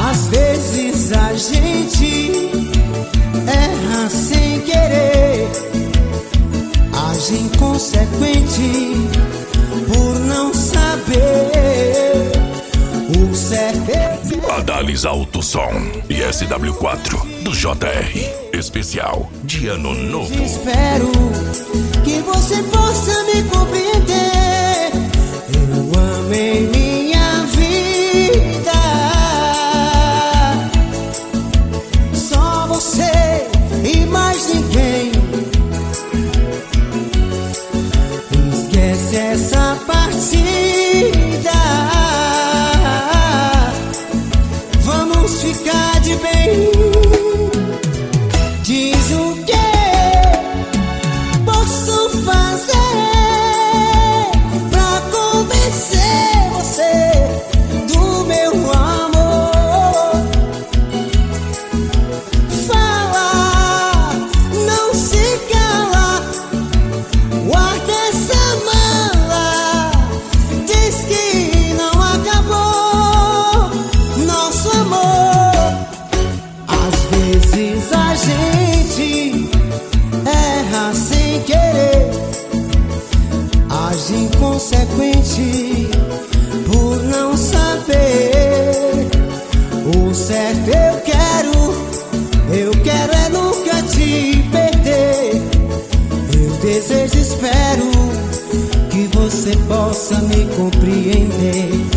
Às vezes a gente erra sem querer, age inconsequente por não saber o certo. Adalis Alto Som e SW4 do JR, especial de Ano Novo. Espero que você possa me compreender. Eu amei minha vida, só você e mais ninguém. Esquece essa partida, vamos ficar de bem. Diz o que posso fazer pra convencer você do meu amor. Fala, não se cala, guarda essa mala. Diz que não acabou nosso amor. Às vezes a gente erra sem querer, age inconsequente por não saber o certo. Eu quero é nunca te perder. Eu desejo, espero que você possa me compreender.